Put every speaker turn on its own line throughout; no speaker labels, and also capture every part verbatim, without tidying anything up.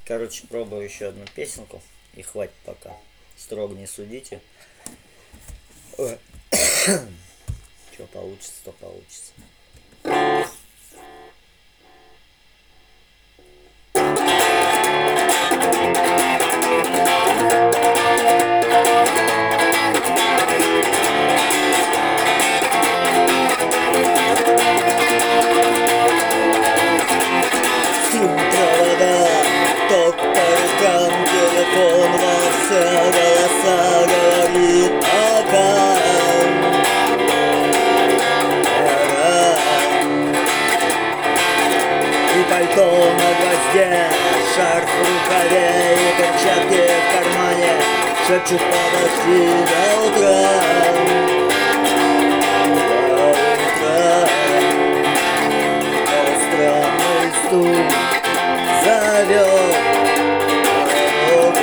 Короче, пробую еще одну песенку. И хватит пока. Строго не судите. Что получится, то получится. Ток по рукам, телефон во все голоса говорит пока. И пальто на гвозде, шарф в рукаве и перчатки в кармане шепчут: подожди до утра. До утра. Но странный стук зовет дорогу.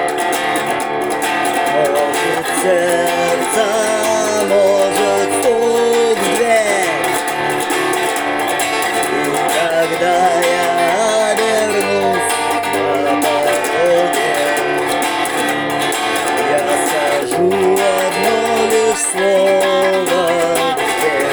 Может, сердце, может, стук в дверь. И когда я обернусь на пороге, я скажу одно лишь слово: дверь.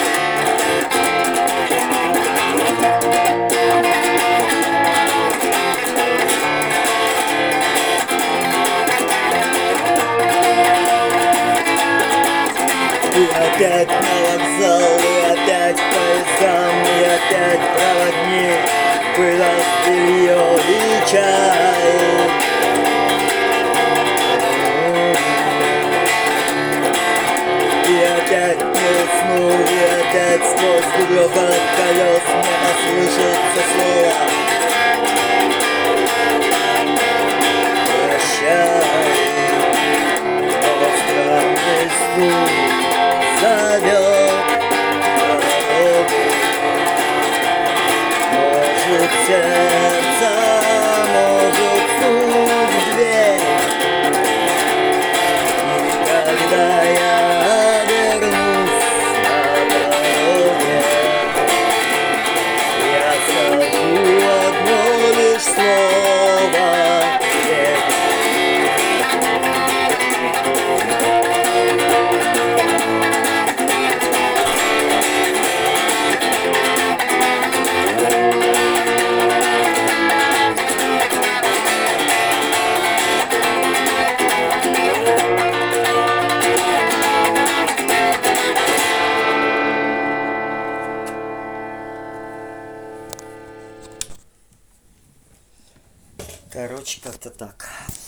И опять на вокзал, и опять поездам, и опять проводник выдаст белье и чай. И опять не усну, и опять сквозь грохот колес мне послышится слово: прощай. Но странный стук зовет дорогу. Может, сердце, может, стук в дверь. И когда я обернусь на дороге, я скажу одно лишь слово: дверь. Короче, как-то так.